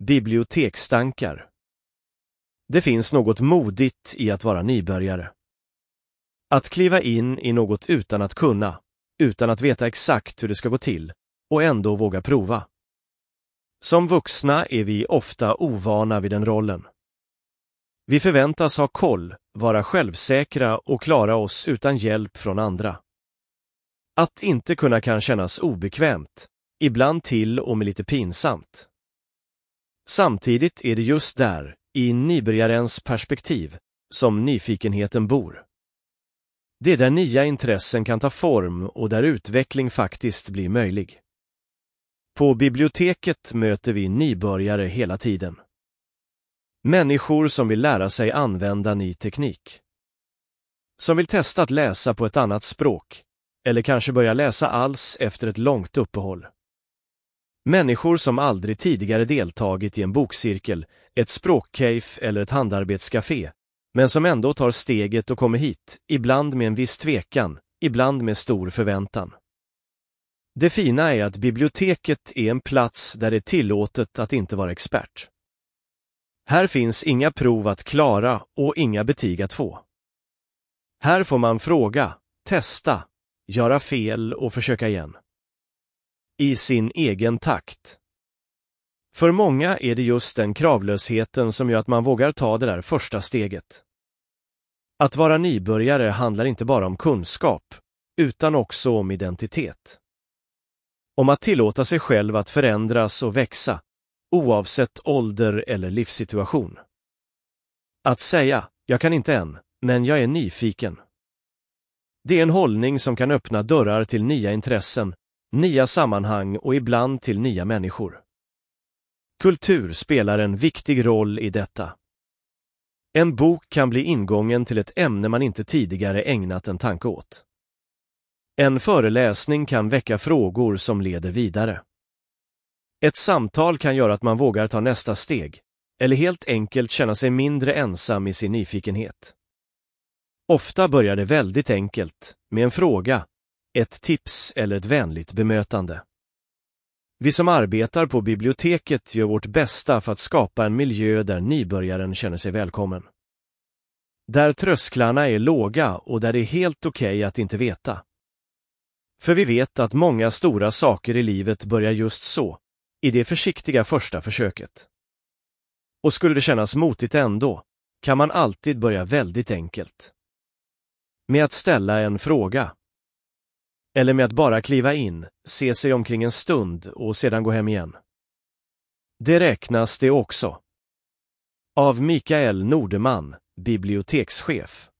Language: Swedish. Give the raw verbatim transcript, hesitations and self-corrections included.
Bibliotekstankar. Det finns något modigt i att vara nybörjare. Att kliva in i något utan att kunna, utan att veta exakt hur det ska gå till, och ändå våga prova. Som vuxna är vi ofta ovana vid den rollen. Vi förväntas ha koll, vara självsäkra och klara oss utan hjälp från andra. Att inte kunna kan kännas obekvämt, ibland till och med lite pinsamt. Samtidigt är det just där, i nybörjarens perspektiv, som nyfikenheten bor. Det är där nya intressen kan ta form och där utveckling faktiskt blir möjlig. På biblioteket möter vi nybörjare hela tiden. Människor som vill lära sig använda ny teknik. Som vill testa att läsa på ett annat språk, eller kanske börja läsa alls efter ett långt uppehåll. Människor som aldrig tidigare deltagit i en bokcirkel, ett språkcafé eller ett handarbetscafé, men som ändå tar steget och kommer hit, ibland med en viss tvekan, ibland med stor förväntan. Det fina är att biblioteket är en plats där det är tillåtet att inte vara expert. Här finns inga prov att klara och inga betyg att få. Här får man fråga, testa, göra fel och försöka igen. I sin egen takt. För många är det just den kravlösheten som gör att man vågar ta det där första steget. Att vara nybörjare handlar inte bara om kunskap, utan också om identitet. Om att tillåta sig själv att förändras och växa, oavsett ålder eller livssituation. Att säga, jag kan inte än, men jag är nyfiken. Det är en hållning som kan öppna dörrar till nya intressen, nya sammanhang och ibland till nya människor. Kultur spelar en viktig roll i detta. En bok kan bli ingången till ett ämne man inte tidigare ägnat en tanke åt. En föreläsning kan väcka frågor som leder vidare. Ett samtal kan göra att man vågar ta nästa steg, eller helt enkelt känna sig mindre ensam i sin nyfikenhet. Ofta börjar det väldigt enkelt, med en fråga, ett tips eller ett vänligt bemötande. Vi som arbetar på biblioteket gör vårt bästa för att skapa en miljö där nybörjaren känner sig välkommen. Där trösklarna är låga och där det är helt okej att inte veta. För vi vet att många stora saker i livet börjar just så, i det försiktiga första försöket. Och skulle det kännas motigt ändå, kan man alltid börja väldigt enkelt. Med att ställa en fråga. Eller med att bara kliva in, se sig omkring en stund och sedan gå hem igen. Det räknas det också. Av Mikael Nordeman, bibliotekschef.